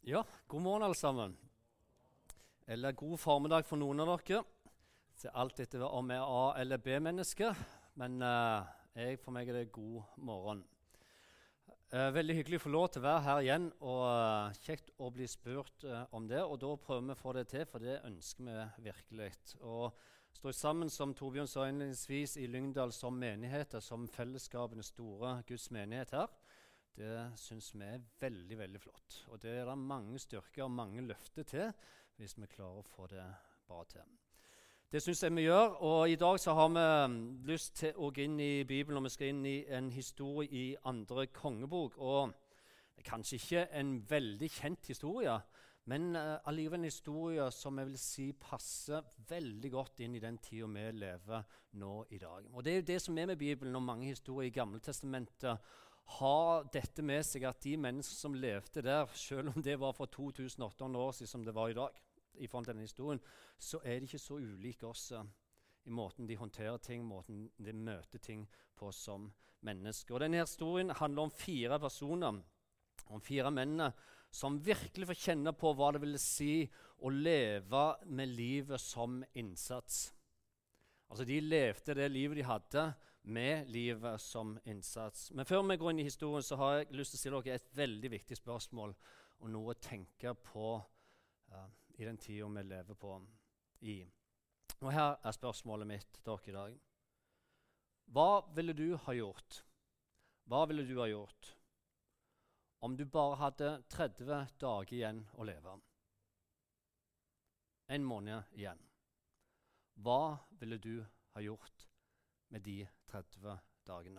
Ja, god morgen alle sammen. Eller god formiddag for noen av dere. Så alt etter om jeg er A- eller B-menneske, men for meg er det god morgen. Veldig hyggelig å få lov til å være her igjen, og kjekt å bli spurt om det. Og da prøver vi å få det til, for det ønsker vi virkelig. Og stå sammen som Torbjørn sa innledningsvis i Lyngdal som menigheter, som fellesskapene store Guds menighet her. Det synes vi er veldig, veldig flott. Og det er mange styrker og mange løfter til, hvis vi klarer å få det bra til. Det synes jeg vi gjør, og i dag så har vi lyst til å gå inn i Bibelen, og vi skal inn i en historie i andre kongebok. Og det er kanskje ikke en veldig kjent historie, men allikevel en historie som jeg vil si passer veldig godt inn i den tiden vi lever nå i dag. Og det er jo det som er med Bibelen, og mange historier i Gamle Testamentet, har dette med seg at de mennesker som levde der, selv om det var for 2800 år siden som det var i dag, i forhold til denne historien, så er de ikke så ulike oss i måten de håndterer ting, måten de møter ting på som mennesker. Og denne historien handler om 4 personer, om 4 menn som virkelig får kjenne på hva det vil si å leve med livet som innsats. Altså de levde det livet de hadde, med livet som innsats. Men før vi går inn i historien, så har jeg lyst til å stille dere et veldig viktig spørsmål, og noe å tenke på i den tiden vi lever på i. Og her er spørsmålet mitt til dere i dag. Hva ville du ha gjort? Hva ville du ha gjort om du bare hadde 30 dager igjen å leve? En måned igjen. Hva ville du ha gjort med de 30 dagene?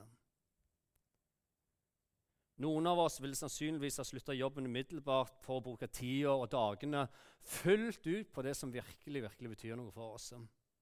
Noen av oss vil sannsynligvis ha sluttet jobben umiddelbart for å bruke tida og dagene fullt ut på det som virkelig, virkelig betyr noe for oss.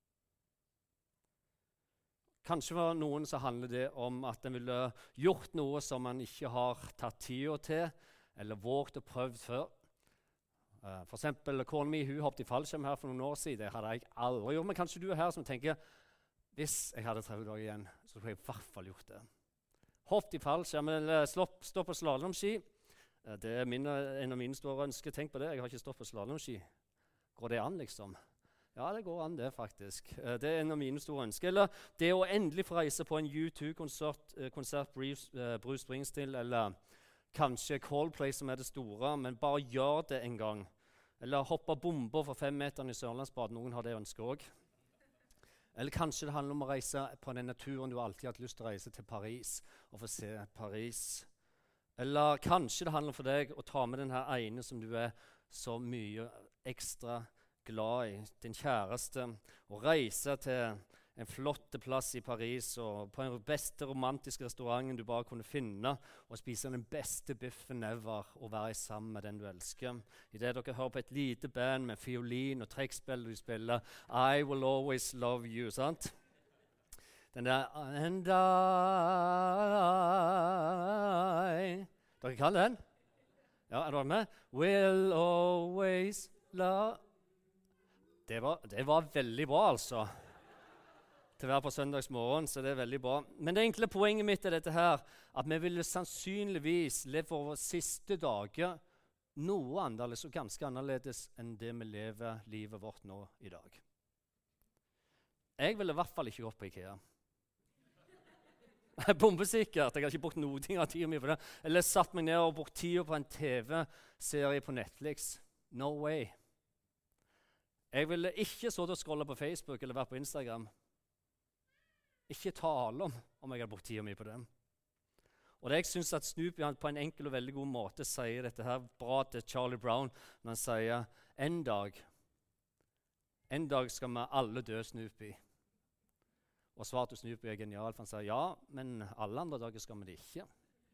Kanskje for noen så handler det om at en ville gjort noe som man ikke har tatt tida til, eller våget å prøve før. For eksempel, kona mi, hun hoppet i fallskjerm her for noen år siden. Det hadde jeg aldri gjort, men kanskje du er her som tenker, hvis jeg hadde 30 dager igjen, så skulle jeg i hvert fall gjort det. Hoppet i fallskjerm, eller stå på slalomski. Det er en av mine store ønsker. Tenk på det, jeg har ikke stått på slalomski. Går det an, liksom? Ja, det går an det, faktisk. Det er en av mine store ønsker. Eller det å endelig få reise på en U2-konsert, Bruce Springsteen, eller kanskje Coldplay som er det store, men bare gjør det en gang. Eller hoppe bomber for 5 meter i Sørlandsbad. Noen har det ønsket også. Eller kanskje det handler om å reise på den naturen du alltid har hatt lyst til å reise til Paris, og få se Paris. Eller kanskje det handler for deg å ta med den her ene som du er så mye ekstra glad i, din kjæreste, og reise til en flott plass i Paris, og på den beste romantiske restauranten du bare kunne finne, og spise den beste biffen ever, og være sammen med den du elsker. I det dere hører på et lite band med fiolin og trekkspill, du spiller I Will Always Love You, sant? Den der And I Dere kan den? Ja, er dere med? Will always love. Det var veldig bra, altså. Til å være på søndagsmorgen, så det er veldig bra. Men det enkle poenget mitt er dette her, at vi ville sannsynligvis leve for våre siste dager noe annerledes og ganske annerledes enn det vi lever livet vårt nå i dag. Jeg ville i hvert fall ikke gått på IKEA. Bombesikkert, jeg har ikke brukt noe av tiden min på det. Eller satt meg ned og brukt tiden på en TV-serie på Netflix. No way. Jeg ville ikke sittet og scrollet på Facebook eller vært på Instagram. Ikke tale om jeg har brukt tiden min på det. Og det jeg synes at Snoopy på en enkel og veldig god måte sier dette her bra til Charlie Brown, når han sier, en dag skal vi alle dø, Snoopy. Og svaret til Snoopy er genial, for han sier, ja, men alle andre dager skal vi det ikke.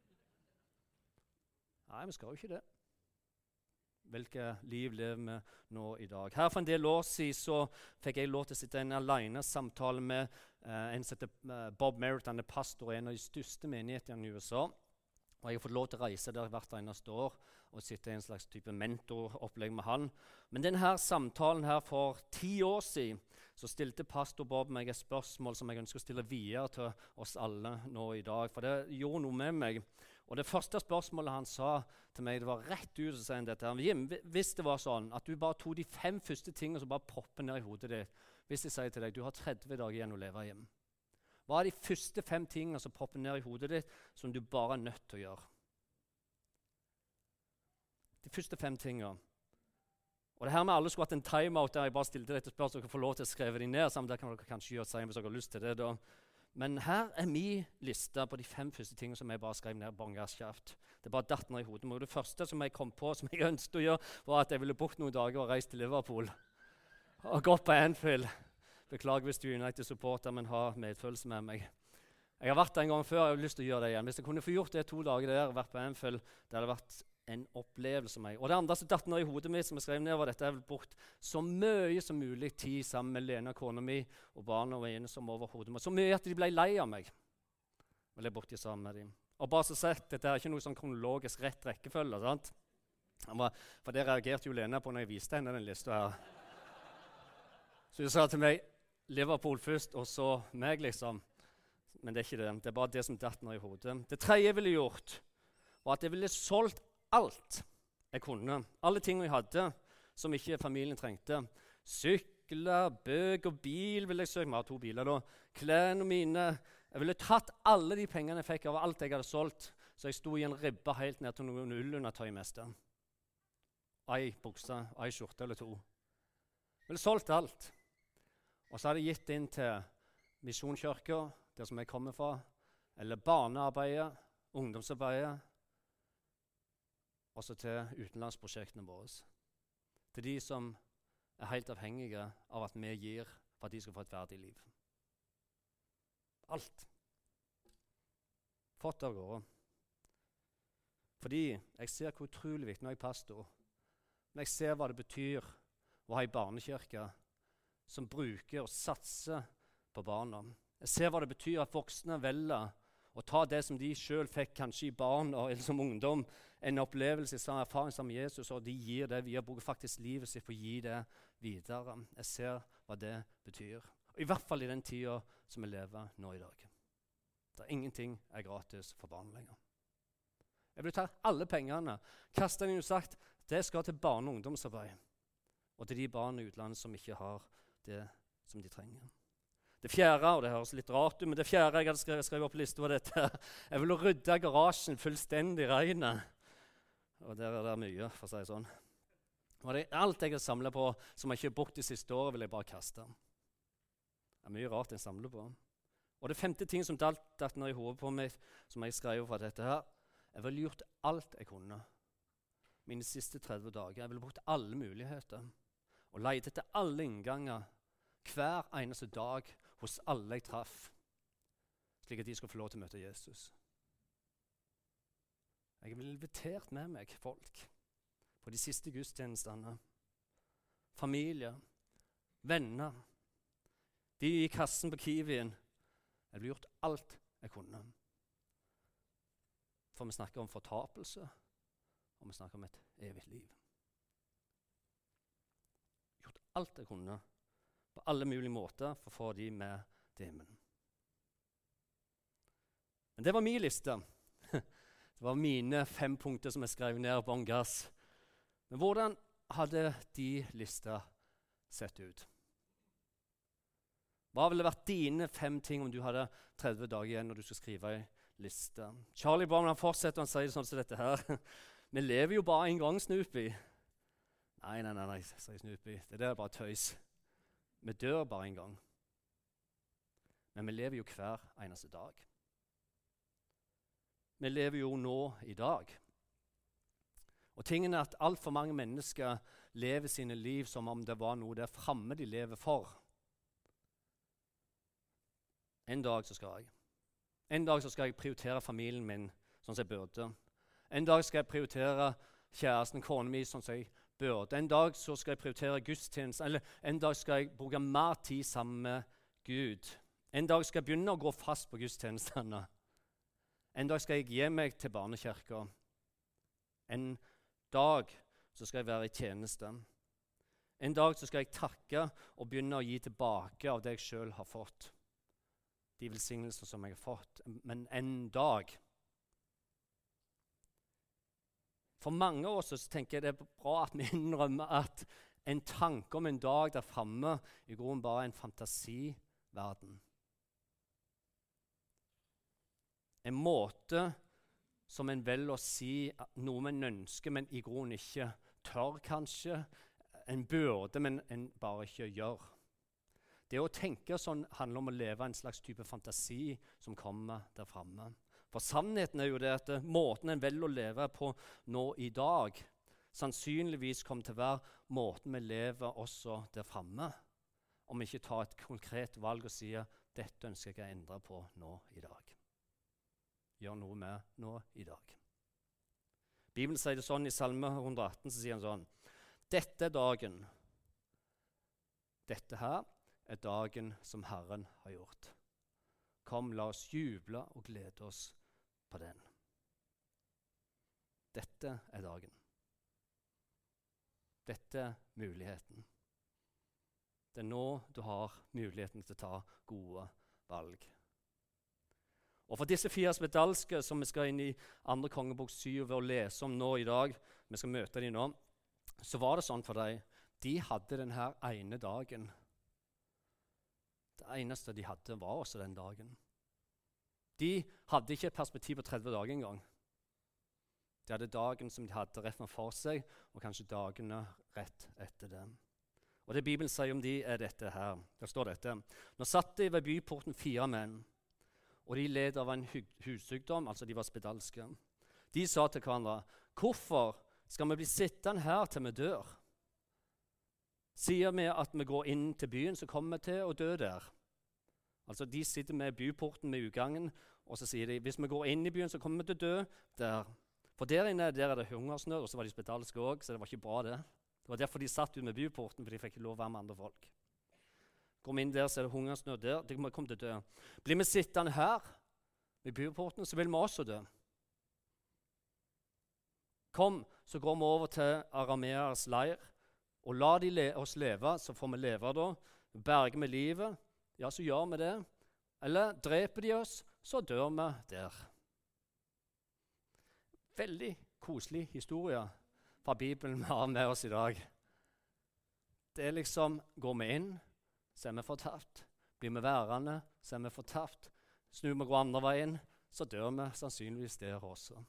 Nei, vi skal jo ikke det. Hvilket liv lever vi nå i dag? Her for en del år siden så fikk jeg lov til å sitte i en alene samtale med en som heter Bob Merritt. Han er pastor i en av de største menighetene i USA. Og jeg har fått lov til å reise der hvert eneste år og sitte i en slags type mentoropplegg med han. Men denne samtalen her for 10 år siden så stilte pastor Bob meg et spørsmål som jeg ønsker å stille videre til oss alle nå i dag. For det gjorde noe med meg. Og det første spørsmålet han sa til meg, det var rett ut og sa han dette. Jim, hvis det var sånn at du bare tog de 5 første tingene som bare popper ned i hodet ditt, hvis jeg sier til deg, du har 30 dager igjen å leve hjem. Hva de første 5 tingene som popper ned i hodet ditt, som du bare er nødt til å gjøre? De første 5 tingene. Og det her med alle skulle hatt en timeout der jeg bare stilte dette spørsmålet, så dere får lov til å skrive de ned, sammen det kan dere kanskje gjøre seg hvis dere har lyst til det da. Men her er min liste på de 5 første tingene som jeg bare skrev ned på en gasskjaft. Det bare datt ned i hodet. Og det første som jeg kom på, som jeg ønsket å gjøre, var at jeg ville brukt noen dager og reist til Liverpool. Og gått på Anfield. Beklager hvis du er United-supporter, men har medfølelse med meg. Jeg har vært der en gang før, jeg har lyst til å gjøre det igjen. Hvis jeg kunne få gjort det 2 dager der og vært på Anfield, det hadde vært en opplevelse for meg. Og det andre som datt ned i hodet mitt, som jeg skrev ned, var dette jeg ville brukt så mye som mulig tid sammen med Lena, kona mi, og barna og ene som overhodet. Så mye at de ble lei av meg. Vil jeg borti sammen med dem. Og bare så sett, dette er ikke noe sånn kronologisk rett rekkefølge, sant? For det reagerte jo Lena på når jeg viste henne den lista her. Så hun sa til meg, Liverpool først, og så meg liksom. Men det er ikke det. Det er bare det som datt ned i hodet. Det tredje jeg ville gjort, var at jeg ville solgt alt jeg kunne. Alle ting jeg hadde som ikke familien trengte. Sykler, bøker, bil ville jeg søke. Vi har 2 biler da. Klærne mine. Jeg ville tatt alle de pengene jeg fikk av alt jeg hadde solgt, så jeg sto i en ribbe helt ned til noen ullundertøy mest. Ei bukse, ei skjorte eller 2. Jeg ville solgt alt. Og så hadde jeg gitt inn til Misjonskirken, der som jeg kommer fra, eller barnearbeidet, ungdomsarbeidet, også til utenlandsprosjektene våre. Til de som er helt avhengige av at vi gir for at de skal få et verdig liv. Alt. Fått av gårde. Fordi jeg ser hvor utrolig viktig når jeg er pastor. Men jeg ser hva det betyr å ha en barnekirke som bruker og satser på barna. Jeg ser hva det betyr at voksne velger å ta det som de selv fikk kanskje i barn eller som ungdom, en opplevelse, en erfaring sammen med Jesus, og de gir det videre, bruker faktisk livet sitt for å gi det videre. Jeg ser hva det betyr. Og i hvert fall i den tiden som vi lever nå i dag. Det er ingenting er gratis for barn lenger. Jeg vil ta alle pengene, kaste den og sagt, det skal til barne- og ungdomsarbeid, og til de barna i utlandet som ikke har det som de trenger. Det fjerde, og det høres litt rart ut, men det fjerde jeg hadde skrevet opp på lista var dette. Jeg ville rydde garasjen fullstendig ren. Og der er det mye, for å si det sånn. Og alt jeg har samlet på, som jeg ikke har brukt de siste året, vil jeg bare kaste. Det er mye rart jeg samler på. Og det 5. ting som datt ned i hodet på meg, som jeg skrev fra dette her, jeg ville gjort alt jeg kunne. Mine siste 30 dager. Jeg ville brukt alle muligheter. Og leide etter alle innganger, hver eneste dag, hos alle jeg traff, slik at de skulle få lov til å møte Jesus. Jeg ville invitert med meg folk på de siste gudstjenestene. Familie, venner, de i kassen på Kiwien. Jeg ville gjort alt jeg kunne. For vi snakker om fortapelse, og vi snakker om et evig liv. Gjort alt jeg kunne, på alle mulige måter for å få de med til himmelen. Men det var min liste. Det var mine 5 punkter som jeg skrev ned på en gass. Men hvordan hadde de lista sett ut? Hva ville vært dine 5 ting om du hadde 30 dager igjen når du skal skrive en liste? Charlie Brown han fortsetter og sier sånn som dette her. Vi lever jo bare en gang, Snoopy. Nei, sier Snoopy. Det der er bare tøys. Vi dør bare en gang. Men vi lever jo hver eneste dag. Vi lever jo nå i dag. Og tingen er at alt for mange mennesker lever sine liv som om det var noe der fremme de lever for. En dag så skal jeg. En dag så skal jeg prioritere familien min sånn som jeg burde. En dag skal jeg prioritere kjæresten, kona mi sånn som jeg burde. En dag så skal jeg prioritere gudstjenesten, eller en dag skal jeg bruke mer tid sammen med Gud. En dag skal jeg begynne å gå fast på gudstjenestene. En dag skal jeg gi meg til barnekirka. En dag så skal jeg være i tjeneste. En dag så skal jeg takke og begynne å gi tilbake av det jeg selv har fått. De velsignelser som jeg har fått. Men en dag For mange av oss så tenker jeg det er bra at vi innrømmer at en tanke om en dag der fremme i grunnen bare er en fantasiverden. En måte som en velger å si noe man ønsker, men i grunnen ikke tør kanskje. En burde, men en bare ikke gjør. Det å tenke sånn handler om å leve en slags type fantasi som kommer der fremme. For sannheten er jo det at måten en velger å leve på nå i dag, sannsynligvis kommer til å være måten vi lever også der fremme, om vi ikke tar et konkret valg og sier dette ønsker jeg å endre på nå i dag. Gjør noe med nå i dag. Bibelen sier det sånn i Salme 118, så sier han sånn: dette er dagen. Dette her er dagen som Herren har gjort. Kom, la oss juble og glede oss på den. Dette er dagen. Dette er muligheten. Det er nå du har muligheten til å ta gode valg. Og for disse 4 spedalske som vi skal inn i 2. kongebok 7 ved å lese om nå i dag, vi skal møte dem nå, så var det sånn for dem. De hadde denne ene dagen. Det eneste de hadde var også den dagen. De hadde ikke et perspektiv på 30 dager engang. De hadde dagen som de hadde rett for seg, og kanskje dagene rett etter dem. Og det Bibelen sier om de er dette her. Der står dette: nå satt de ved byporten 4 menn, og de led av en hudsykdom, altså de var spedalske. De sa til hverandre: hvorfor skal vi bli sittende her til vi dør? Sier vi at vi går inn til byen, så kommer vi til å dø der. Altså de sitter med byporten med utgangen, og så sier de hvis vi går inn i byen, så kommer vi til å dø der. For der inne der er det hungersnød, og så var de spedalske også, så det var ikke bra det. Det var derfor de satt ut med byporten, for de fikk ikke lov å være med andre folk. Går vi inn der, så er det hungersnød der. De kommer til å dø. Blir vi sittende her ved byporten, så vil vi også dø. Kom, så går vi over til arameers leir, og la de oss leve, så får vi leve da. Berger vi livet, ja, så gjør vi det. Eller dreper de oss, så dør vi der. Veldig koselig historie fra Bibelen vi har med oss i dag. Det er liksom, går vi inn, så er vi fortapt. Blir vi værende, så er vi fortapt. Snur vi går andre veien, så dør vi sannsynligvis der også.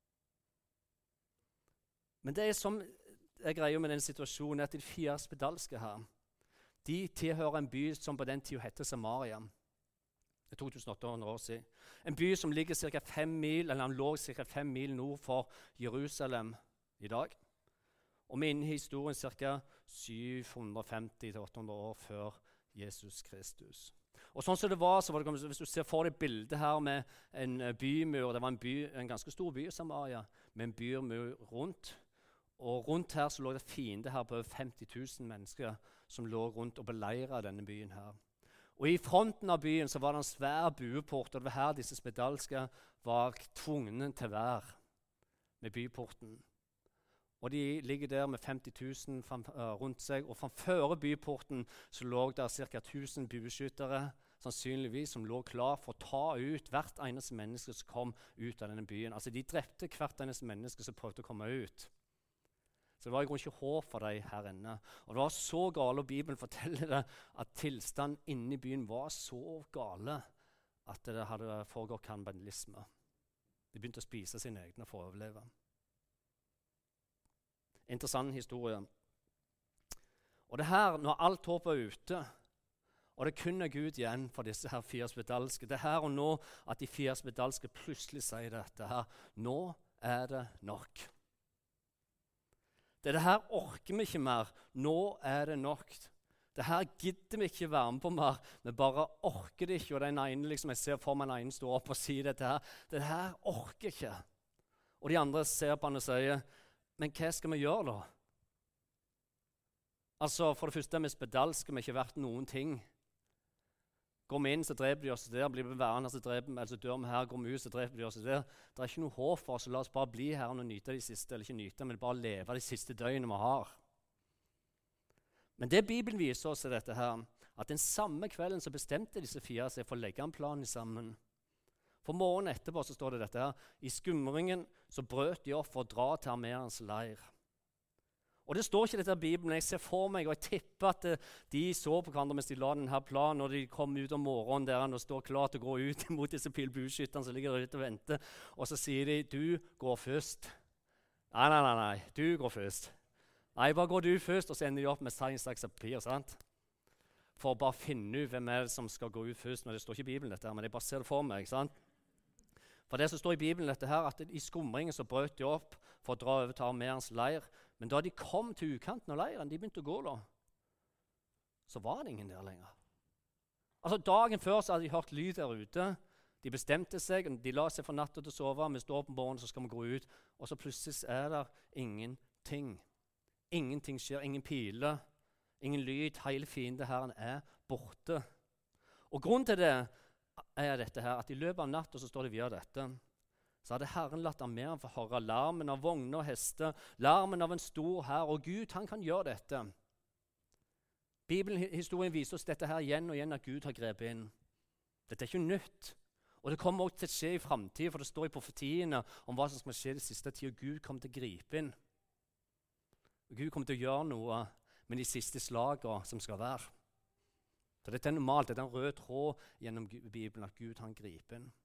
Men det er som jeg greier med den situasjonen, at de 4 spedalske her, de tilhører en by som på den tiden heter Samaria. Det er 2800 år siden. En by som ligger cirka 5 mil, eller han lå ca. 5 mil nord for Jerusalem i dag. Og vi er inne i historien ca. 750-800 år før Jesus Kristus. Og sånn som det var, så var det, hvis du ser for deg bildet her med en bymur, det var en ganske stor by i Samaria, med en bymur rundt. Og rundt her så lå det fiender her på over 50 000 mennesker som lå rundt og beleiret denne byen her. Og i fronten av byen så var det en svær bueport, og det var her disse spedalske var tvungne til å være med byporten. Og de ligger der med 50 000 rundt seg, og framfor byporten så lå der ca. 1000 bueskyttere, sannsynligvis, som lå klar for å ta ut hvert eneste menneske som kom ut av denne byen. Altså de drepte hvert eneste menneske som prøvde å komme ut. Så det var i grunnen ikke håp for dem her inne. Og det var så gale, og Bibelen forteller det, at tilstanden inne i byen var så gale at det hadde foregått kannibalisme. De begynte å spise sine egne for å overleve. Interessant historie. Og det her, når alt håp er ute, og det kun er Gud igjen for disse her 4 spedalske, det her og nå at de 4 spedalske plutselig sier dette her, nå er det nok. Det her orker vi ikke mer. Nå er det nok. Det her gidder vi ikke være med på mer. Vi bare orker det ikke. Og den ene, liksom, jeg ser for meg den ene stå opp og si dette her. Det her orker ikke. Og de andre ser på han og sier, men hva skal vi gjøre da? Altså, for det første er vi spedalske, vi har ikke vært noen ting. Går vi inn, så dreper de oss der. Blir vi værende, så dør vi her. Går vi ut, så dreper de oss der. Det er ikke noe håp for oss. La oss bare bli her og nyte de siste, eller ikke nyte, men bare leve de siste døgnene vi har. Men det Bibelen viser oss er dette her, at den samme kvelden så bestemte disse 4 seg for å legge en plan sammen. For morgenen etterpå så står det dette her. I skumringen så brøt de opp for å dra til armerens leir. Og det står ikke dette i Bibelen. Jeg ser for meg, og jeg tipper at de så på hverandre mens de la denne planen, når de kom ut om morgenen der og står klar til å gå ut mot disse pilbueskytterne som ligger der ute og venter. Og så sier de, du går først. Nei, du går først. Nei, bare går du først, og så ender de opp med stein, saks og papir, sant? For å bare finne ut hvem er det som skal gå ut først. Men det står ikke i Bibelen dette her, men jeg bare ser det for meg, sant? For det som står i Bibelen dette her, at i skumringen så brøt de opp for å dra over til armerens leir. Men da de kom til ukanten av leiren, de begynte å gå da, så var det ingen der lenger. Altså dagen før så hadde de hørt lyd der ute. De bestemte seg, de la seg for natta til å sove. Vi står opp om morgenen, så skal vi gå ut. Og så plutselig er det ingenting. Ingenting skjer, ingen piler, ingen lyd. Hele fiendeherren er borte. Og grunnen til det er dette her, at i løpet av natten så står det videre dette. Så hadde Herren latt armeen få høre larmen av vogner og hester, larmen av en stor hær, og Gud, han kan gjøre dette. Bibelhistorien viser oss dette her igjen og igjen, at Gud har grepet inn. Dette er ikke nytt. Og det kommer også til å skje i fremtiden, for det står i profetiene om hva som skal skje i siste tid, og Gud kommer til å gripe inn. Og Gud kommer til å gjøre noe med de siste slagene som skal være. Så dette er normalt, dette er en rød tråd gjennom Bibelen, at Gud han griper inn.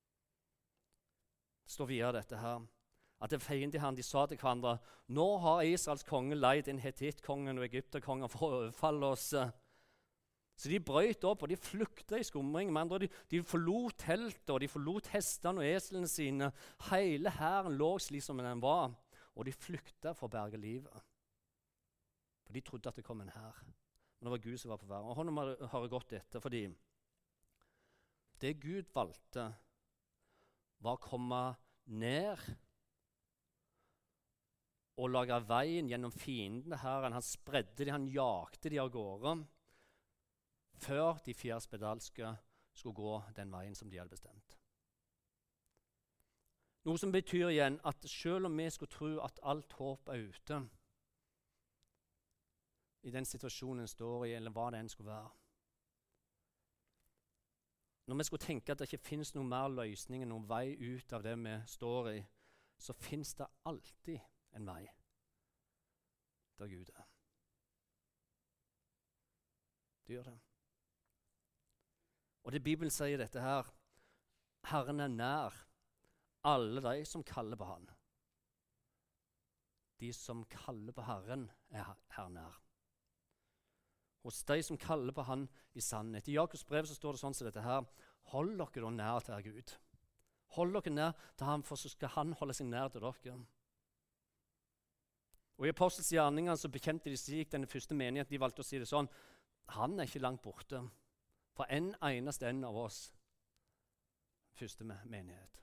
Det står videre dette her, at det fiendeherren de sa til hverandre, nå har Israels konge leid inn Hetittkongen og Egypterkongen for å overfalle oss. Så de brøt opp, og de flyktet i skumring. Men de forlot teltet, og de forlot hestene og eslene sine. Hele hæren lå slik som den var, og de flyktet for å berge livet. For de trodde at det kom en hær. Men det var Gud som var på vei. Og hånden har det gått etter, fordi det Gud valgte var å komme ned og lage veien gjennom fiendene her. Han spredde de, han jakte de av gårde, før de 4 spedalske skulle gå den veien som de hadde bestemt. Noe som betyr igjen at selv om vi skulle tro at alt håp er ute, i den situasjonen står i, eller hva det enn skulle være, når vi skulle tenke at det ikke finnes noen mer løsning enn noen vei ut av det vi står i, så finnes det alltid en vei der Gud er. Det gjør det. Og det Bibelen sier dette her, Herren er nær alle de som kaller på han. De som kaller på Herren er her nær. Hos de som kaller på han i sannhet. I Jakobs brev så står det sånn som dette her. Hold dere da nær til Gud. Hold dere nær til han, for så skal han holde seg nær til dere. Og i Apostels gjerninger så bekjente de slik den første menigheten. De valgte å si det sånn. Han er ikke langt borte. For en eneste en av oss. Første menighet.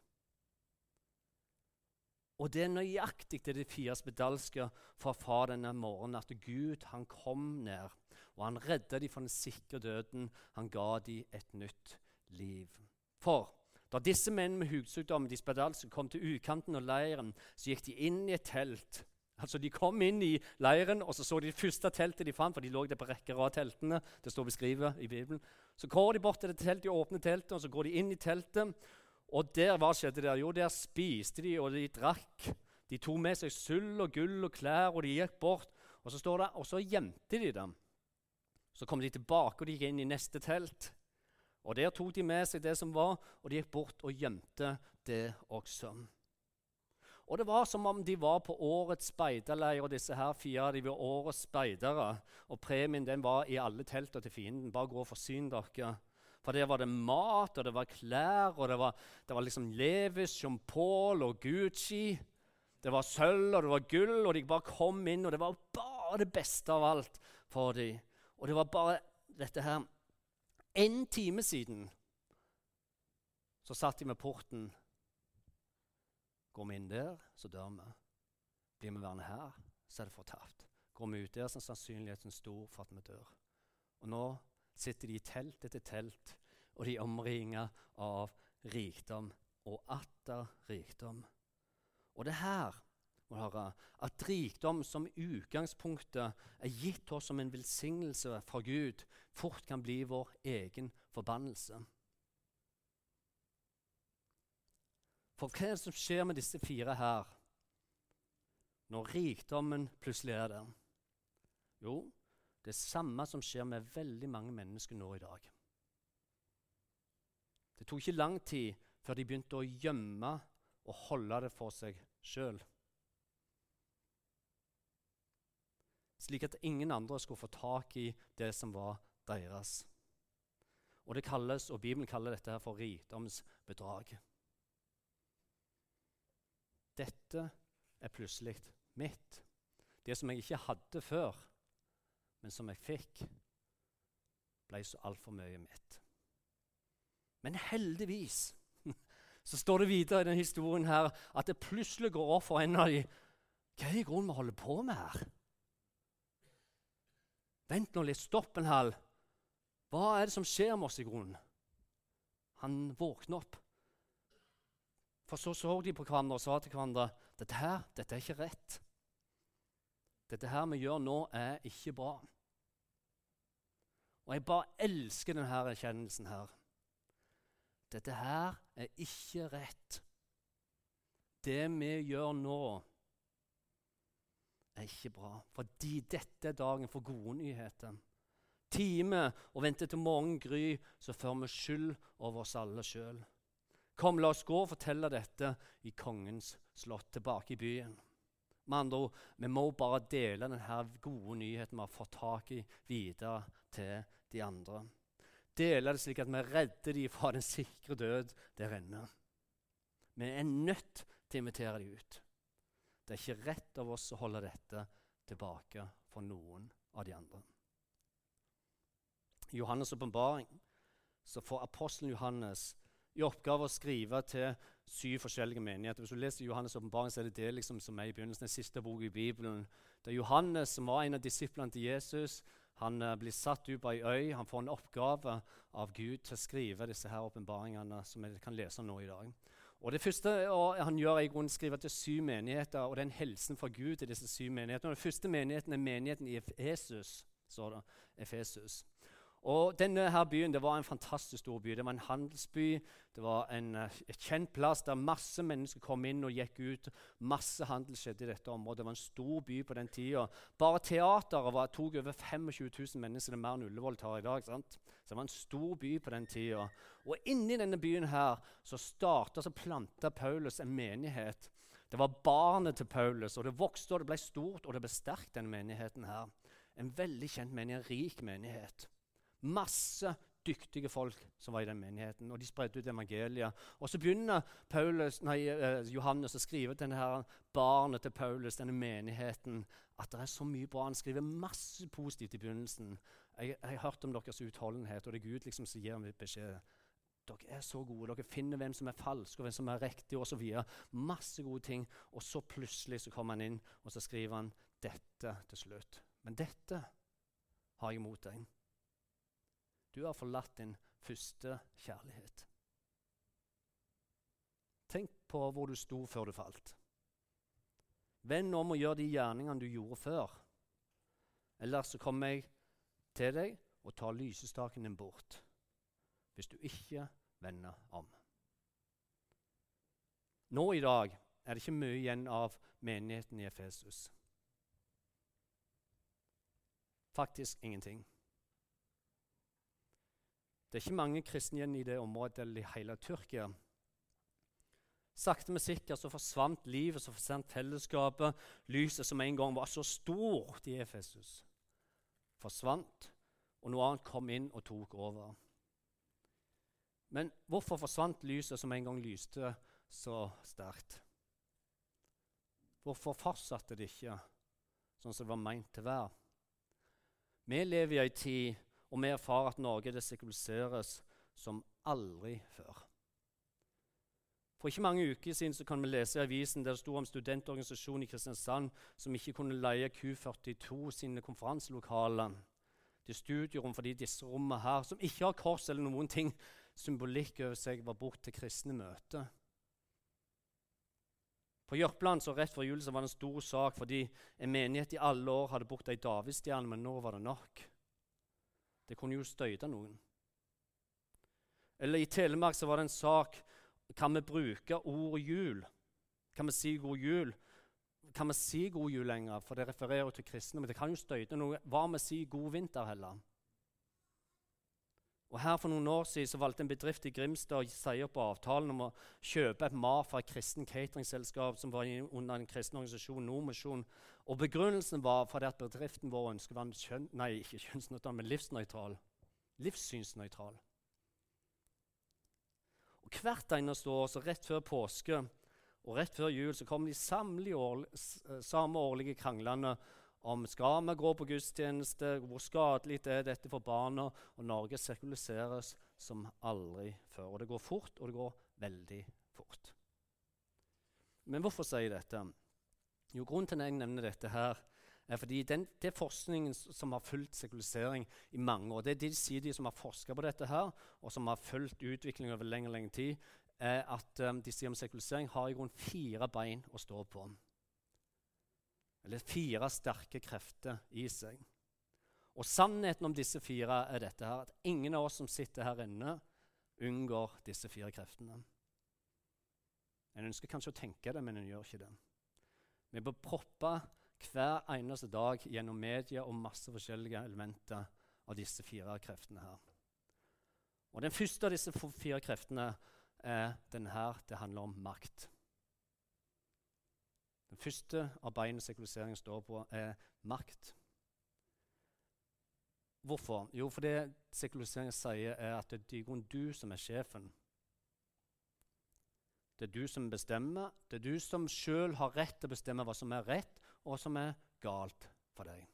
Og det er nøyaktig til de 4 spedalske fra denne morgenen at Gud han kom ned. Og han reddet dem fra den sikre døden. Han ga dem et nytt liv. For da disse menn med hudsykdom, de spedalske, kom til utkanten av leiren, så gikk de inn i et telt. Altså de kom inn i leiren, og så de første teltet de fant, for de lå der på rekker av teltene. Det står beskrevet i Bibelen. Så går de bort til det teltet, de åpner teltet, og så går de inn i teltet. Og der, hva skjedde der? Jo, der spiste de, og de drakk. De tog med seg sølv og gull og klær, og de gikk bort. Og så står det, og så gjemte de dem. Så kom de tilbake, og de gikk inn i neste telt. Og der tok de med seg det som var, og de gikk bort og gjemte det også. Og det var som om de var på årets speiderleir, og disse her 4, de var årets speidere. Og premien den var i alle telter til fienden. Bare gå og forsyn dere. For der var det mat, og det var klær, og det var liksom Levis, Jean Paul og Gucci. Det var sølv, og det var gull, og de bare kom inn, og det var bare det beste av alt for dem. Og det var bare dette her. En time siden så satt de med porten. Går vi inn der, så dør vi. Blir vi værende her, så er det fortapt. Går vi ut der, så er sannsynligheten stor for at vi dør. Og nå sitter de i telt etter telt, og de omringer av rikdom og atter rikdom. Og det her, må du høre, at rikdom som utgangspunktet er gitt oss som en velsignelse fra Gud, fort kan bli vår egen forbannelse. For hva er det som skjer med disse 4 her, når rikdommen plutselig er der? Jo, det er samme som skjer med veldig mange mennesker nå i dag. Det tok ikke lang tid før de begynte å gjemme og holde det for seg selv. Slik at ingen andre skulle få tak i det som var deres. Og det kalles, og Bibelen kaller dette her for rikdomsbedrag. Dette er plutselig mitt. Det som jeg ikke hadde før, men som jeg fikk, ble så alt for mye mitt. Men heldigvis så står det videre i denne historien her at det plutselig går opp for en av de. Hva er det i grunnen vi holder på med her? Vent nå litt, stopp en halv. Hva er det som skjer med oss i grunnen? Han våkner opp. For så de på hverandre og sa til hverandre, dette er ikke rett. Dette her vi gjør nå er ikke bra. Og jeg bare elsker denne erkjennelsen her. Dette her er ikke rett. Det vi gjør nå er ikke bra. Fordi dette er dagen for gode nyheter. Time og vente til morgen gry, så får vi skyld over oss alle selv. Kom, la oss gå og fortelle dette i kongens slott tilbake i byen. Med andre ord, vi må bare dele denne gode nyheten vi har fått tak i videre til de andre. Dele det slik at vi redder dem fra den sikre død der inne. Vi er nødt til å invitere dem ut. Det er ikke rett av oss å holde dette tilbake for noen av de andre. I Johannes' åpenbaring så får apostelen Johannes i oppgave å skrive til 7 forskjellige menigheter. Hvis du leser Johannes' åpenbaring, så er det liksom som er i begynnelsen, den siste bok i Bibelen. Det er Johannes som var en av disiplene til Jesus. Han blir satt ut på en øy. Han får en oppgave av Gud til å skrive disse her åpenbaringene som vi kan lese nå i dag. Og det første han gjør er i grunnen å skrive til 7 menigheter, og det er en hilsen fra Gud til disse 7 menighetene. Og den første menigheten er menigheten i Efesus, står det. Efesus. Og denne her byen, det var en fantastisk stor by. Det var en handelsby, det var et kjent plass der masse mennesker kom inn og gikk ut. Masse handel skjedde i dette området. Det var en stor by på den tiden. Bare teateret tok over 25 000 mennesker, det er mer enn Ullevål tar i dag, sant? Så det var en stor by på den tiden. Og inni denne byen her, så plantet Paulus en menighet. Det var barnet til Paulus, og det vokste, og det ble stort, og det ble sterkt, denne menigheten her. En veldig kjent menighet, en rik menighet. Masse dyktige folk som var i den menigheten, og de spredte ut evangeliet. Og så begynner Johannes å skrive til denne her barnet til Paulus, denne menigheten, at det er så mye bra. Han skriver masse positivt i begynnelsen. Jeg har hørt om deres utholdenhet, og det er Gud liksom som gir meg beskjed. Dere er så gode, dere finner hvem som er falsk, og hvem som er riktig, og så videre. Masse gode ting, og så plutselig så kommer han inn, og så skriver han dette til slutt. Men dette har jeg mot deg. Du har forlatt din første kjærlighet. Tenk på hvor du sto før du falt. Vend om og gjør de gjerningene du gjorde før. Eller så kommer jeg til deg og tar lysestaken din bort, hvis du ikke vender om. Nå i dag er det ikke mye igjen av menigheten i Efesus. Faktisk ingenting. Det er ikke mange kristne igjen i det området eller i hele Tyrkia. Sakte, men sikkert så forsvant livet, så forsvant fellesskapet. Lyset som en gang var så stort i Efesus, forsvant, og noe annet kom inn og tok over. Men hvorfor forsvant lyset som en gang lyste så sterkt? Hvorfor fortsatte det ikke sånn som det var meint til å være? Vi lever i en tid, og vi erfarer at Norge det sekuliseres som aldri før. For ikke mange uker siden så kan vi lese i avisen der det stod om studentorganisasjonen i Kristiansand som ikke kunne leie Q42 sine konferanselokaler til studierom fordi disse rommene her, som ikke har kors eller noen ting, symbolikk over seg, var bort til kristne møter. På Jørpeland så rett før jul så var det en stor sak fordi en menighet i alle år hadde bort ei Davidstjerne, men nå var det nok. Det kunne jo støyte noen. Eller i Telemark så var det en sak kan vi bruke ordet jul? Kan vi si god jul? Kan vi si god jul lenger? For det refererer jo til kristne, men det kan jo støyte noe. Hva med å si god vinter heller? Og her for noen år siden så valgte en bedrift i Grimstad å si opp avtalen om å kjøpe et mat fra et kristen cateringselskap som var under en kristen organisasjon, Nordmisjon. Og begrunnelsen var for at bedriften vår ønsket å være ikke kjønnsnøytral, men livsnøytral. Livssynsnøytral. Og hvert eneste år, så rett før påske og rett før jul, så kom de samme årlige kranglene om skal vi gå på gudstjeneste, hvor skadelig er dette for barna, og Norge sekuliseres som aldri før. Og det går fort, og det går veldig fort. Men hvorfor sier jeg dette? Jo, grunnen til at jeg nevner dette her, er fordi det er forskningen som har fulgt sekulisering i mange år. Det er de som har forsket på dette her, og som har fulgt utviklingen over lenge tid, er at de sier om sekulisering har i grunn 4 bein å stå på. Eller 4 sterke krefter i seg. Og sannheten om disse 4 er dette her, at ingen av oss som sitter her inne unngår disse 4 kreftene. En ønsker kanskje å tenke det, men en gjør ikke det. Vi bør proppe hver eneste dag gjennom media og masse forskjellige elementer av disse 4 kreftene her. Og den første av disse 4 kreftene er den her, det handler om makt. Den første av beina sekuliseringen står på er makt. Hvorfor? Jo, for det sekuliseringen sier er at det er du som er sjefen. Det er du som bestemmer. Det er du som selv har rett til å bestemme hva som er rett og som er galt for deg.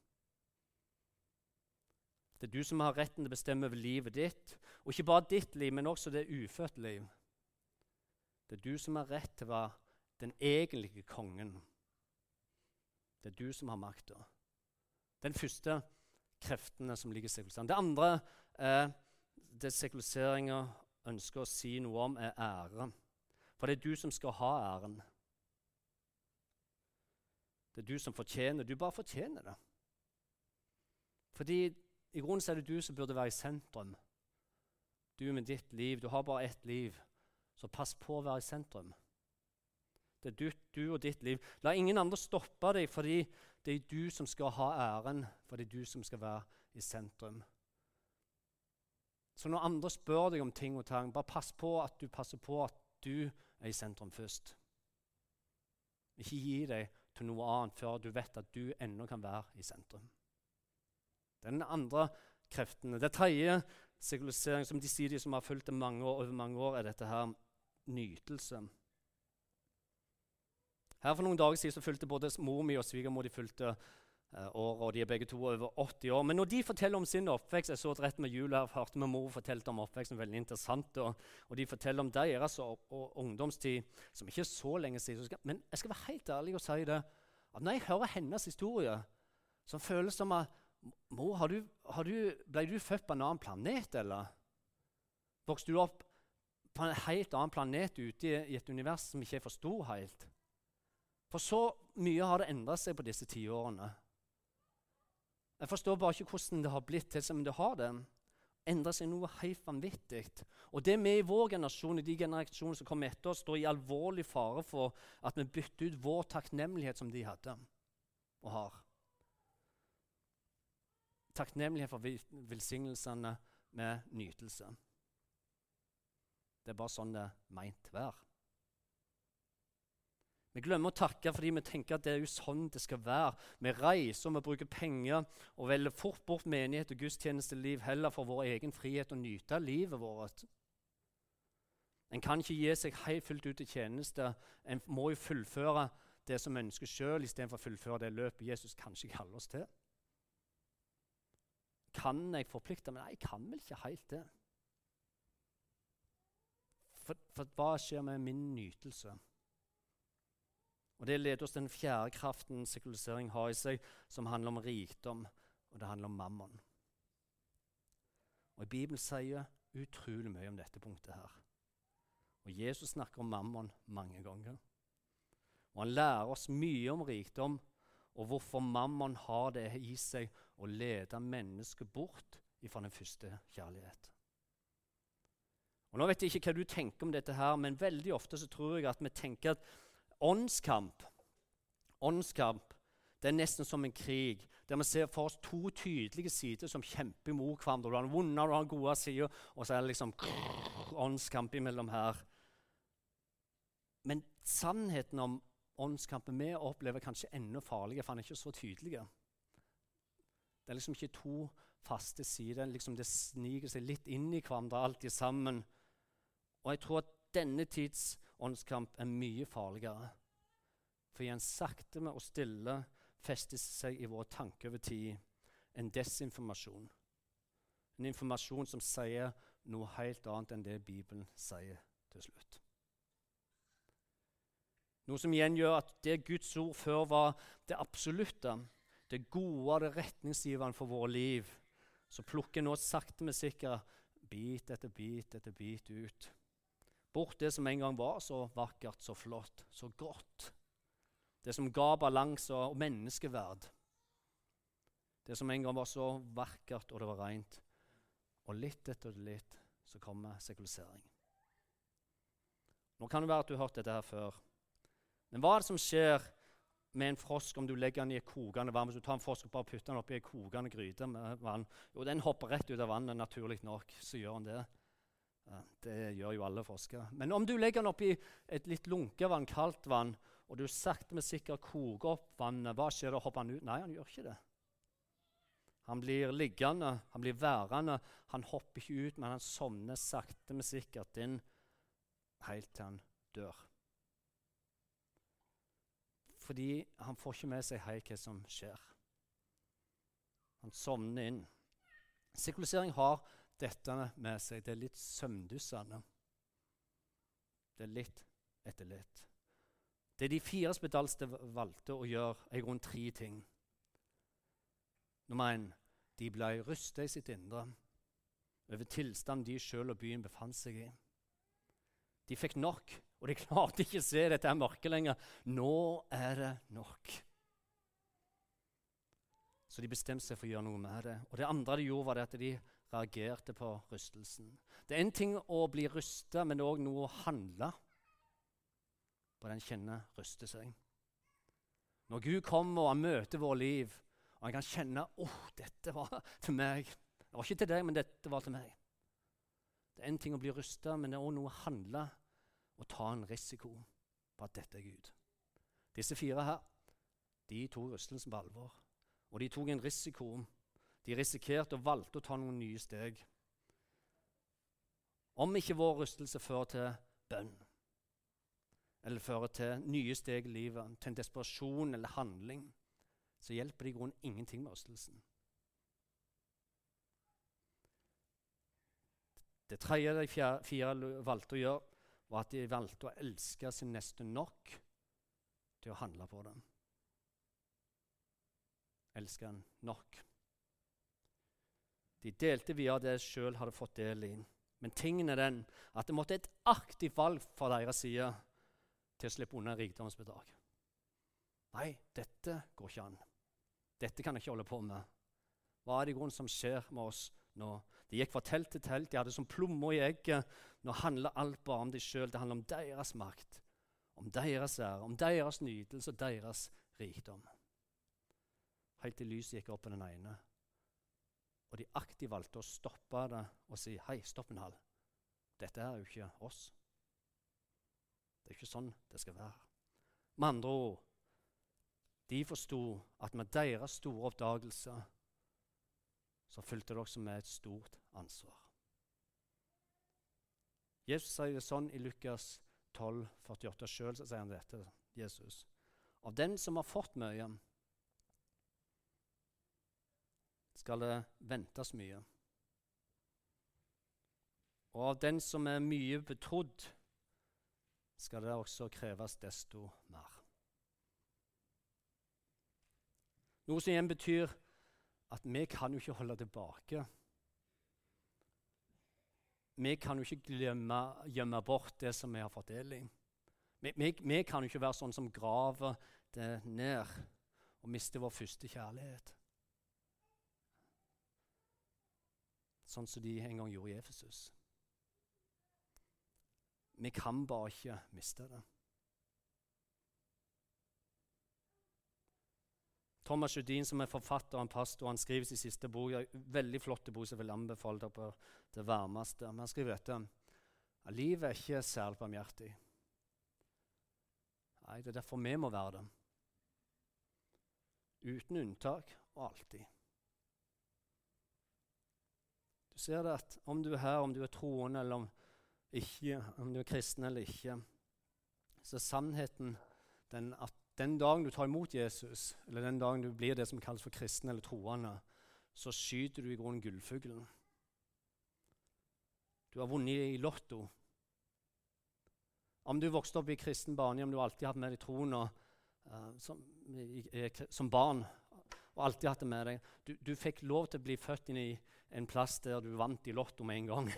Det er du som har retten til å bestemme over livet ditt, og ikke bare ditt liv, men også det ufødte liv. Det er du som har rett til å være den egentlige kongen. Det er du som har makta. Den første kreftene som ligger i sekuliseringen. Det andre det sekuliseringen ønsker å si noe om, er ære. For det er du som skal ha æren. Det er du som fortjener. Du bare fortjener det. Fordi i grunnen er det du som burde være i sentrum. Du med ditt liv. Du har bare ett liv. Så pass på å være i sentrum. Det er du og ditt liv. La ingen andre stoppe deg, fordi det er du som skal ha æren, for det er du som skal være i sentrum. Så når andre spør deg om ting og tang, bare pass på at du er i sentrum først. Ikke gi deg til noe annet før du vet at du ennå kan være i sentrum. Den andre kreftene. Det tredje sekulisering, som de sier de som har fulgt det over mange år, er dette her nytelse. Her for noen dager siden så fulgte både mor mi og svigermor de fulgte år, og de er begge to over 80 år. Men når de forteller om sin oppvekst, jeg så rett med jul her, hørte med mor fortalte om oppveksten, veldig interessant, og de forteller om deres og ungdomstid, som ikke er så lenge siden. Men jeg skal være helt ærlig og si det, at når jeg hører hennes historie, så føles det som at, mor, ble du født på en annen planet, eller? Vokste du opp på en helt annen planet ute i et univers som ikke jeg forstod helt? For så mye har det endret seg på disse 10 årene. Jeg forstår bare ikke hvordan det har blitt til, men det har det. Endret seg noe helt vanvittig. Og det vi i vår generasjon, i de generasjoner som kommer etter oss, står i alvorlig fare for at vi bytter ut vår takknemlighet som de hadde og har. Takknemlighet for velsignelsene med nytelse. Det er bare sånn det er meint være. Vi glemmer å takke fordi vi tenker at det er jo sånn det skal være. Vi reiser og vi bruker penger og velger fort bort menighet og gudstjenesteliv heller for vår egen frihet og nyte livet vårt. En kan ikke gi seg helt fullt ut til tjeneste. En må jo fullføre det som en ønsker selv, i stedet for å fullføre det løpet Jesus kanskje kaller oss til. Kan jeg forplikte meg? Nei, jeg kan vel ikke helt det. For hva skjer med min nytelse? Og det leder oss til den 4. kraften sekulisering har i seg, som handler om rikdom, og det handler om mammon. Og Bibelen sier utrolig mye om dette punktet her. Og Jesus snakker om mammon mange ganger. Og han lærer oss mye om rikdom, og hvorfor mammon har det i seg å lede mennesket bort fra den første kjærlighet. Og nå vet jeg ikke hva du tenker om dette her, men veldig ofte så tror jeg at vi tenker at åndskamp, det er nesten som en krig, der vi ser for oss to tydelige sider som kjemper mot hverandre. Du har den vonde, du har den gode siden, og så er det liksom åndskamp imellom her. Men sannheten om åndskampen vi opplever kanskje enda farligere, for han er ikke så tydelige. Det er liksom ikke to faste sider, liksom det sniker seg litt inn i hverandre, alt sammen. Og jeg tror at denne tids åndskamp er mye farligere. For en sakte med å stille fester seg i våre tanker over tid en desinformasjon. En informasjon som sier noe helt annet enn det Bibelen sier til slutt. Noe som igjen gjør at det Guds ord før var det absolutte, det gode, det retningsgivende for våre liv, så plukker nå sakte med sikkert bit etter bit etter bit ut. Bort det som en gang var så vakkert, så flott, så godt. Det som ga balanse og menneskeverd. Det som en gang var så vakkert og det var rent. Og litt etter litt så kommer sekularisering. Nå kan det være at du har hørt dette her før. Men hva er det som skjer med en frosk om du legger den i et kokende vann? Hvis du tar en frosk og bare putter den oppi en kokende gryte med vann, jo, den hopper rett ut av vannet, naturlig nok, så gjør den det. Ja, det gjør jo alle frosker. Men om du legger den oppi et litt lunket vann, kaldt vann, og du sakte med sikkert koker opp vannet, hva skjer da? Hopper han ut? Nei, han gjør ikke det. Han blir liggende, han blir værende, han hopper ikke ut, men han sovner sakte med sikkert inn, helt til han dør. Fordi han får ikke med seg helt hva som skjer. Han sovner inn. Sekularisering har dette med seg. Det er litt søvndyssende. Det er litt etter litt. Det de 4 spedalste valgte å gjøre, er rundt 3 ting. Nummer 1, de ble rystet i sitt indre over tilstand de selv og byen befant seg i. De fikk nok, og de klarte ikke å se dette her mørket lenger. Nå er det nok. Så de bestemte seg for å gjøre noe med det. Og det andre de gjorde, var det at de reagerte på rystelsen. Det er en ting å bli rystet, men det er også noe å handle på den kjenner ryste seg. Når Gud kommer og han møter vår liv, og han kan kjenne, dette var til meg. Det var ikke til deg, men dette var til meg. Det er en ting å bli rystet, men det er også noe å handle og ta en risiko på at dette er Gud. Disse 4 her, de tok rystelsen på alvor, og de tok en risiko. De risikerte og valgte å ta noen nye steg. Om ikke vår rystelse fører til bønn, eller fører til nye steg i livet, til en desperasjon eller handling, så hjelper det i grunnen ingenting med rystelsen. Det tredje de 4 valgte å gjøre, var at de valgte å elske sin neste nok til å handle på den. Elske den nok. De delte via det de selv hadde fått del i. Men tingen er den at det måtte et aktivt valg fra deres side til å slippe unna rikdomsbedrag. Nei, dette går ikke an. Dette kan jeg ikke holde på med. Hva er det i grunnen som skjer med oss nå? De gikk fra telt til telt, de hadde som plommer i egget. Nå handler alt bare om de selv. Det handler om deres makt, om deres ære, om deres nytelse og deres rikdom. Helt til lyset gikk opp på den ene. Og de aktivt valgte å stoppe det og si, hei, stopp en halv. Dette er jo ikke oss. Det er ikke sånn det skal være. Med andre ord, de forstod at med deres store oppdagelse, så fulgte det også med et stort ansvar. Jesus sier det sånn i Lukas 12,48 selv, så sier han dette, Jesus. Av den som har fått mye, skal det ventes mye. Og av den som er mye betrodd, skal det også kreves desto mer. Noe som igjen betyr at vi kan jo ikke holde tilbake. Vi kan jo ikke gjemme bort det som vi har fått del i. Vi kan jo ikke være sånn som graver det ned og mister vår første kjærlighet. Sånn som de en gang gjorde i Efesus. Vi kan bare ikke miste det. Thomas Judin, som er forfatter og en pastor, han skriver sin siste bok, en veldig flott bok som jeg vil anbefale deg på det varmeste. Men han skriver dette: livet er ikke særlig barmhjertig. Nei, det er derfor vi må være det. Uten unntak og alltid. Du ser det at om du er her, om du er troende eller ikke, om du er kristen eller ikke, så er sannheten den at den dagen du tar imot Jesus, eller den dagen du blir det som kalles for kristen eller troende, så skyter du i grunnen gullfuglen. Du har vunnet i lotto. Om du vokste opp i kristen barnehjem, om du alltid har hatt med deg troen som barn, og alltid hatt det med deg. Du fikk lov til å bli født inn i en plass der du vant i lotto med en gang.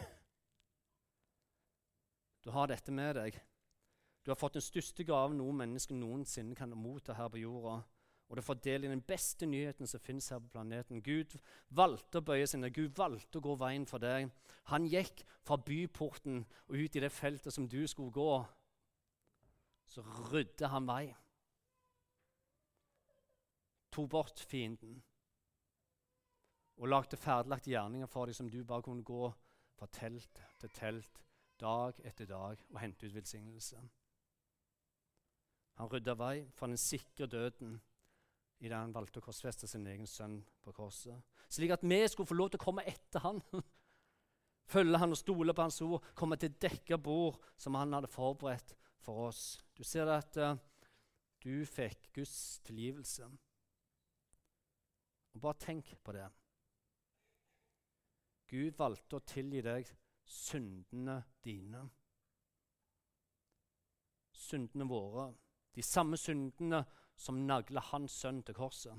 Du har dette med deg. Du har fått den største gaven noen mennesker noensinne kan motta her på jorda. Og du får del i den beste nyheten som finnes her på planeten. Gud valgte å bøye seg ned. Gud valgte å gå veien for deg. Han gikk fra byporten og ut i det feltet som du skulle gå. Så rydde han vei. Tog bort fienden. Og lagde ferdiglagte gjerninger for deg som du bare kunne gå fra telt til telt, dag etter dag, og hente ut velsignelse. Han rydda vei for den sikre døden i det han valgte å korsfeste sin egen sønn på korset. Slik at vi skulle få lov til å komme etter han. Følge han og stole på hans ord. Komme til dekka bord som han hadde forberedt for oss. Du ser det at du fikk Guds tilgivelse. Og bare tenk på det. Gud valgte å tilgi deg syndene dine. Syndene våre. De samme syndene som naglet hans sønn til korset.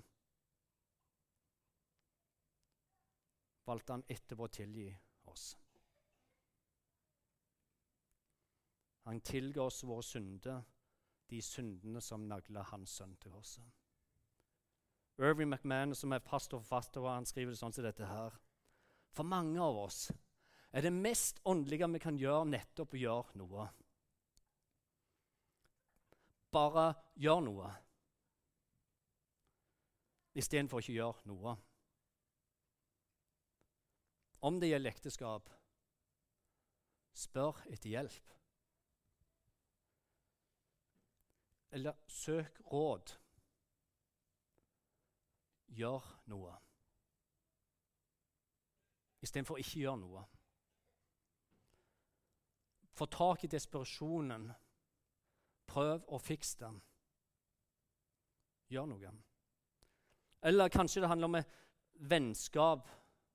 Valgte han etterpå å tilgi oss. Han tilga oss våre synder, de syndene som naglet hans sønn til korset. Irving McMahon, som er pastor og forfatter, han skriver det sånn som dette her. For mange av oss er det mest åndelige vi kan gjøre nettopp å gjøre noe. Bare gjør noe, i stedet for ikke gjøre noe. Om det gjelder ekteskap, spør etter hjelp. Eller søk råd. Gjør noe. I stedet for ikke gjøre noe. Få tak i desperasjonen. Prøv å fikse den. Gjør noe. Eller kanskje det handler om et vennskap.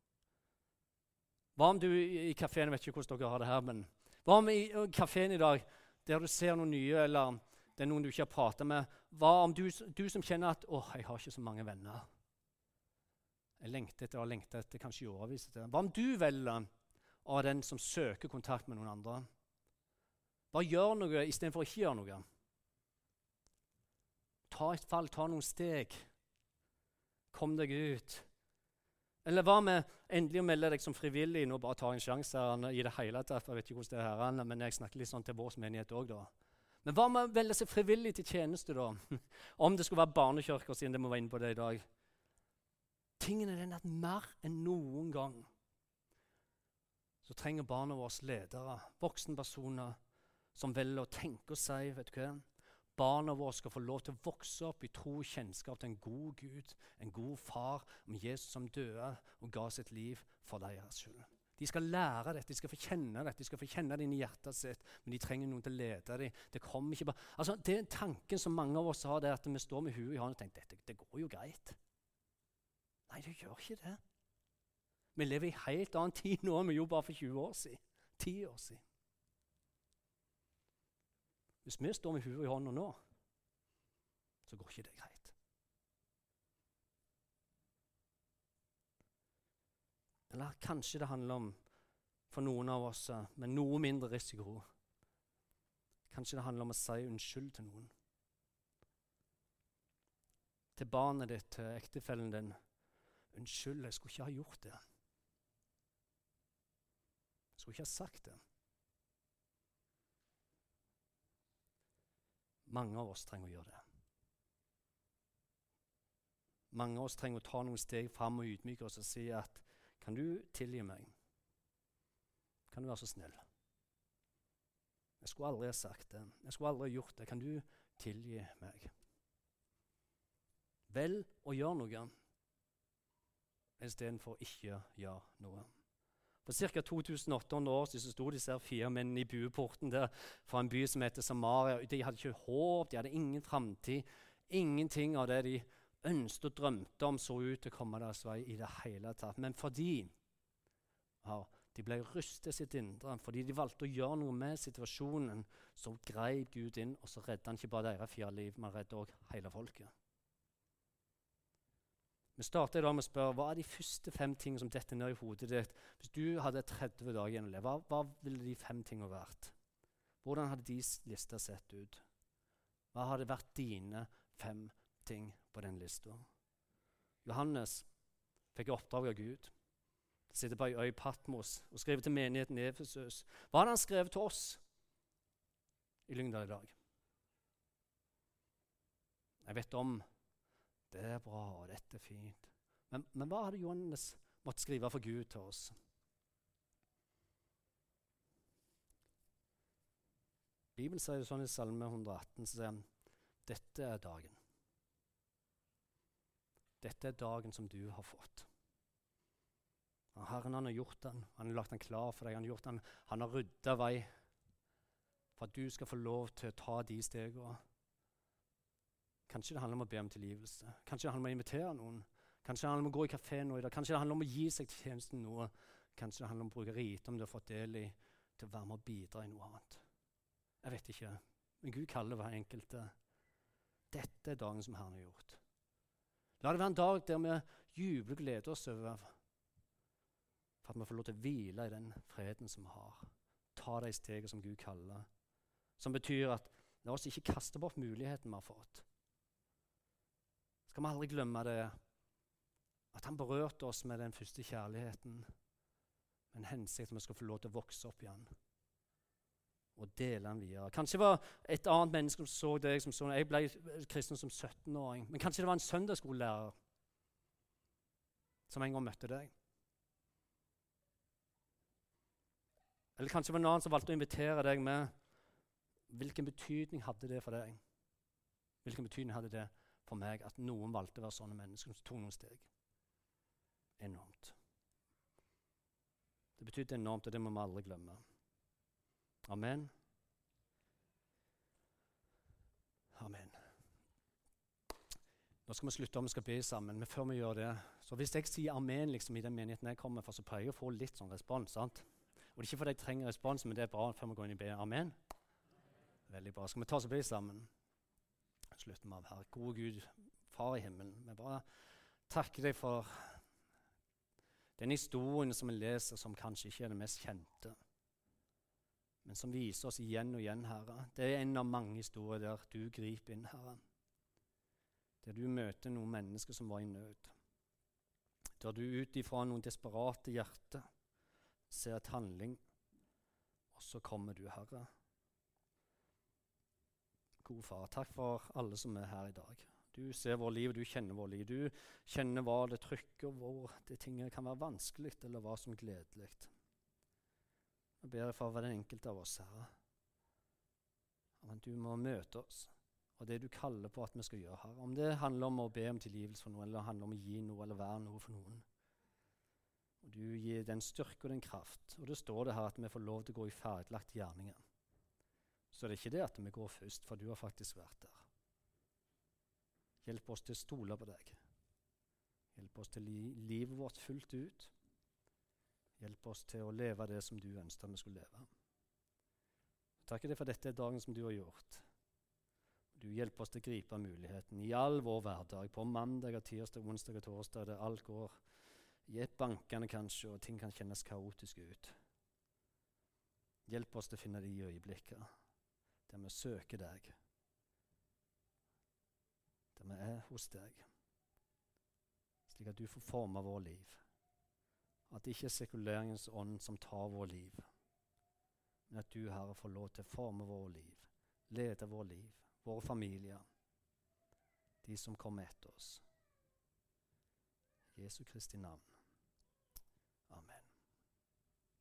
Hva om du i kaféen, jeg vet ikke hvordan dere har det her, men hva om i kaféen i dag, der du ser noen nye, eller det er noen du ikke har pratet med, hva om du som kjenner at, jeg har ikke så mange venner. Jeg lengter etter, kanskje i årevis etter. Hva om du velger av den som søker kontakt med noen andre? Bare gjør noe i stedet for å ikke gjøre noe. Ta et fall, ta noen steg. Kom deg ut. Eller hva med endelig å melde deg som frivillig, nå bare ta en sjanse i det hele tatt, jeg vet ikke hvordan det er her, men jeg snakker litt sånn til vår menighet også da. Men hva med å melde seg frivillig til tjeneste da? Om det skulle være barnekirker, siden det må være inne på det i dag. Tingen er den at mer enn noen gang så trenger barna våre ledere, voksenpersoner, som velger å tenke og si, vet du hva? Barna våre skal få lov til å vokse opp i tro og kjennskap til en god Gud, en god far, om Jesus som døde og ga sitt liv for deres skyld. De skal lære dette, de skal få kjenne dette, de skal få kjenne det inn i hjertet sitt, men de trenger noen til å lede dem. Det kommer ikke bare... Altså, det er en tanken som mange av oss har, det er at vi står med huet i hånden og tenker, det går jo greit. Nei, det gjør ikke det. Vi lever i helt annen tid nå enn vi gjorde bare for 20 år siden, 10 år siden. Hvis vi står med huet i hånden nå, så går ikke det greit. Eller kanskje det handler om, for noen av oss, med noe mindre risiko, kanskje det handler om å si unnskyld til noen. Til barnet ditt, til ektefellen din. Unnskyld, jeg skulle ikke ha gjort det. Jeg skulle ikke ha sagt det. Mange av oss trenger å gjøre det. Mange av oss trenger å ta noen steg frem og ydmyke oss og si at kan du tilgi meg? Kan du være så snill? Jeg skulle aldri ha sagt det. Jeg skulle aldri ha gjort det. Kan du tilgi meg? Vel å gjøre noe i stedet for ikke gjøre noe. For ca. 2800 år siden så sto disse 4 mennene i bueporten der fra en by som heter Samaria. De hadde ikke håp, de hadde ingen framtid. Ingenting av det de ønsket og drømte om så ut til å komme deres vei i det hele tatt. Men fordi de ble rystet sitt indre, fordi de valgte å gjøre noe med situasjonen, så grep Gud inn, og så reddet han ikke bare deres 4 liv, men reddet også hele folket. Vi starter i dag med å spørre, hva er de første 5 tingene som detter ned i hodet ditt? Hvis du hadde 30 dager igjen å leve, hva ville de 5 tingene vært? Hvordan hadde de lista sett ut? Hva hadde vært dine 5 ting på den lista? Johannes fikk oppdrag av Gud. Sitter på en øy Patmos og skriver til menigheten i Efesus. Hva hadde han skrevet til oss i Lyngdal i dag? Jeg vet om det er bra, og dette er fint. Men hva hadde Johannes måttet skrive for Gud til oss? Bibelen sier sånn i Salme 118, så sier han, dette er dagen. Dette er dagen som du har fått. Og Herren han har gjort den, han har lagt den klar for deg, han har ryddet vei for at du skal få lov til å ta de stegene. Kanskje det handler om å be om tilgivelse. Kanskje det handler om å invitere noen. Kanskje det handler om å gå i kafé nå i dag. Kanskje det handler om å gi seg til tjenesten noe. Kanskje det handler om å bruke rikdom du har fått del i til å være med og bidra i noe annet. Jeg vet ikke, men Gud kaller hver enkelte. Dette er dagen som Herren har gjort. La det være en dag der vi jubler og gleder oss over for at vi får lov til å hvile i den freden som vi har. Ta de stegene som Gud kaller. Som betyr at la oss ikke kaste bort muligheten vi har fått. Skal vi aldri glemme det, at han berørte oss med den første kjærligheten, med en hensikt at vi skal få lov til å vokse opp igjen, og dele den videre. Kanskje det var et annet menneske som så deg som sånn. Jeg ble kristen som 17-åring, men kanskje det var en søndagsskolelærer som en gang møtte deg. Eller kanskje det var en annen som valgte å invitere deg med. Hvilken betydning hadde det for deg? Hvilken betydning hadde det for meg at noen valgte å være sånne mennesker som tok noen steg? Enormt. Det betydde enormt, og det må vi aldri glemme. Amen. Amen. Nå skal vi slutte om vi skal be sammen, men før vi gjør det, så hvis jeg sier amen liksom i den menigheten jeg kommer fra, så pleier jeg å få litt sånn respons, sant? Og det er ikke fordi jeg trenger respons, men det er bra før vi går inn i be. Amen. Veldig bra. Skal vi ta oss og be sammen? Slutten av her. Gode Gud, Far i himmelen, vi bare takker deg for den historien som vi leser, som kanskje ikke er den mest kjente, men som viser oss igjen og igjen, Herre. Det er en av mange historier der du griper inn, Herre. Der du møter noen mennesker som var i nød. Der du ut ifra noen desperate hjerter ser et handling, og så kommer du, Herre. God far, takk for alle som er her i dag. Du ser vår liv, du kjenner vår liv. Du kjenner hva det trykker, hvor det tingene kan være vanskelig, eller hva som er gledelig. Jeg ber for hver den enkelte av oss, Herre. Men du må møte oss, og det du kaller på at vi skal gjøre, Herre. Om det handler om å be om tilgivelse for noen, eller handler om å gi noe, eller være noe for noen. Og du gir den styrke og den kraft. Og det står det her at vi får lov til å gå i ferdiglagt gjerninger. Så det er ikke det at vi går først, for du har faktisk vært der. Hjelp oss til å stole på deg. Hjelp oss til livet vårt fullt ut. Hjelp oss til å leve det som du ønsker vi skulle leve. Takk deg for dette dagen som du har gjort. Du hjelper oss til å gripe muligheten i all vår hverdag, på mandag, tirsdag, onsdag og torsdag, der alt går i et bankene kanskje, og ting kan kjennes kaotisk ut. Hjelp oss til å finne de øyeblikker der vi søker deg, der vi er hos deg, slik at du får forme vår liv. At det ikke er sekuleringens ånd som tar vår liv, men at du, Herre, får lov til å forme vår liv, lede vår liv våre familier, de som kommer etter oss. Jesu Kristi navn.